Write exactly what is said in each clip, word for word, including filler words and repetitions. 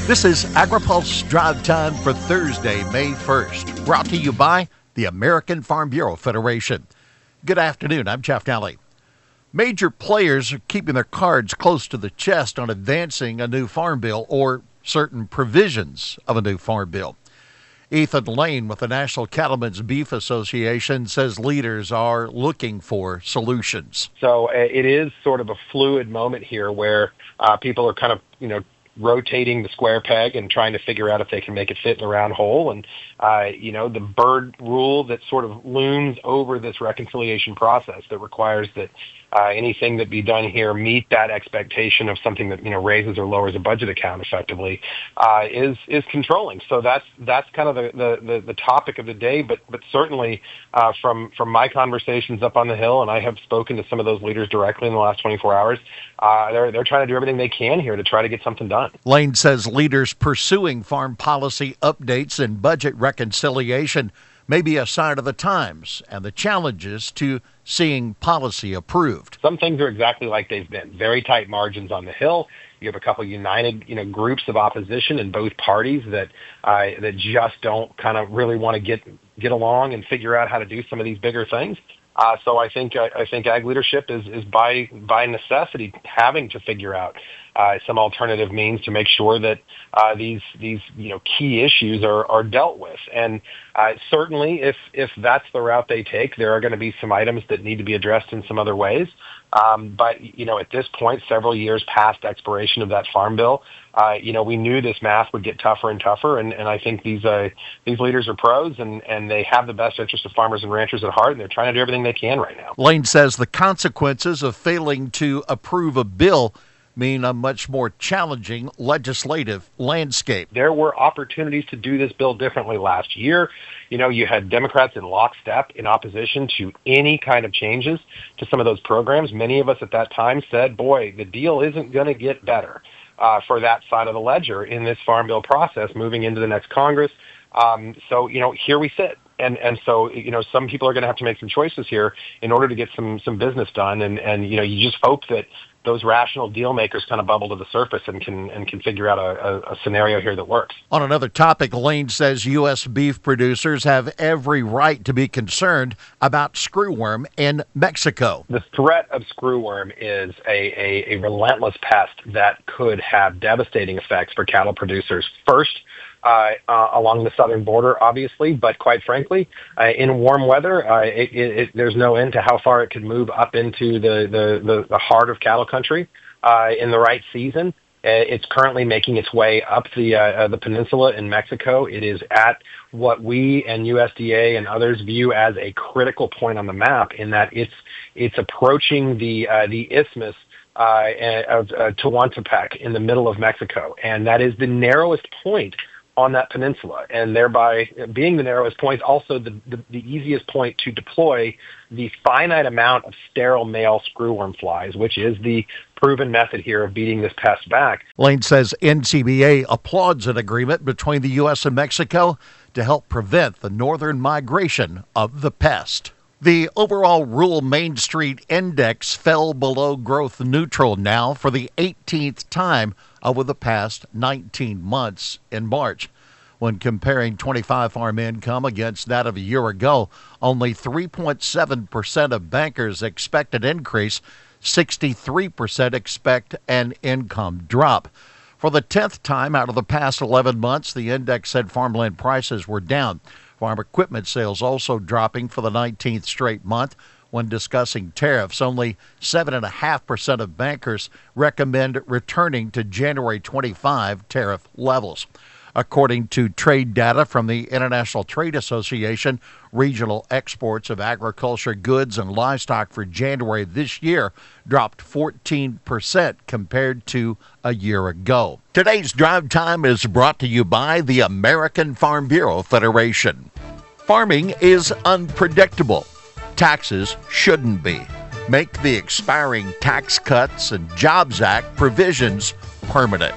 This is AgriPulse Drive Time for Thursday, May first, brought to you by the American Farm Bureau Federation. Good afternoon, I'm Jeff Daly. Major players are keeping their cards close to the chest on advancing a new farm bill or certain provisions of a new farm bill. Ethan Lane with the National Cattlemen's Beef Association says leaders are looking for solutions. So uh, it is sort of a fluid moment here where uh, people are kind of, you know, rotating the square peg and trying to figure out if they can make it fit in the round hole. And, uh, you know, the bird rule that sort of looms over this reconciliation process that requires that uh, anything that be done here meet that expectation of something that, you know, raises or lowers a budget account effectively uh, is is controlling. So that's that's kind of the, the, the, the topic of the day. But but certainly uh, from, from my conversations up on the Hill, and I have spoken to some of those leaders directly in the last twenty-four hours, uh, they're, they're trying to do everything they can here to try to get something done. Lane says leaders pursuing farm policy updates and budget reconciliation may be a sign of the times and the challenges to seeing policy approved. Some things are exactly like they've been. Very tight margins on the Hill. You have a couple united, you know, groups of opposition in both parties that uh, that just don't kind of really want to get get along and figure out how to do some of these bigger things. Uh, so I think I, I think ag leadership is, is by by necessity having to figure out uh, some alternative means to make sure that uh, these these you know key issues are, are dealt with. And uh, certainly, if if that's the route they take, there are going to be some items that need to be addressed in some other ways. Um, but you know, at this point, several years past expiration of that farm bill, uh, you know, we knew this math would get tougher and tougher. And, and I think these uh, these leaders are pros, and, and they have the best interest of farmers and ranchers at heart, and they're trying to do everything they can right now. Lane says the consequences of failing to approve a bill mean a much more challenging legislative landscape. There were opportunities to do this bill differently last year. You know, you had Democrats in lockstep in opposition to any kind of changes to some of those programs. Many of us at that time said, boy, the deal isn't going to get better uh, for that side of the ledger in this farm bill process moving into the next Congress. Um, so, you know, here we sit. And and so, you know, some people are going to have to make some choices here in order to get some some business done. And, and you know, you just hope that those rational deal makers kind of bubble to the surface and can and can figure out a, a, a scenario here that works. On another topic, Lane says U S beef producers have every right to be concerned about screwworm in Mexico. The threat of screwworm is a, a, a relentless pest that could have devastating effects for cattle producers. First, Uh, uh, along the southern border, obviously, but quite frankly, uh, in warm weather, uh, it, it, it, there's no end to how far it could move up into the, the, the, the heart of cattle country uh, in the right season. Uh, it's currently making its way up the uh, uh, the peninsula in Mexico. It is at what we and U S D A and others view as a critical point on the map, in that it's it's approaching the uh, the isthmus uh, of uh, Tehuantepec in the middle of Mexico, and that is the narrowest point on that peninsula, and thereby being the narrowest point, also the, the, the easiest point to deploy the finite amount of sterile male screwworm flies, which is the proven method here of beating this pest back. Lane says N C B A applauds an agreement between the U S and Mexico to help prevent the northern migration of the pest. The overall rural Main Street Index fell below growth neutral now for the eighteenth time over the past nineteen months in March. When comparing twenty-five farm income against that of a year ago, only three point seven percent of bankers expect an increase. sixty-three percent expect an income drop. For the tenth time out of the past eleven months, the index said farmland prices were down. Farm equipment sales also dropping for the nineteenth straight month. When discussing tariffs, only seven point five percent of bankers recommend returning to January twenty-five tariff levels. According to trade data from the International Trade Association, regional exports of agriculture goods and livestock for January this year dropped fourteen percent compared to a year ago. Today's Drive Time is brought to you by the American Farm Bureau Federation. Farming is unpredictable. Taxes shouldn't be. Make the expiring Tax Cuts and Jobs Act provisions permanent.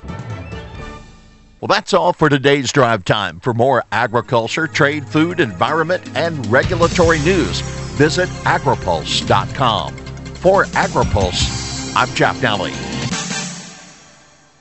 Well, that's all for today's Drive Time. For more agriculture, trade, food, environment, and regulatory news, visit agripulse dot com. For AgriPulse, I'm Jeff Daly.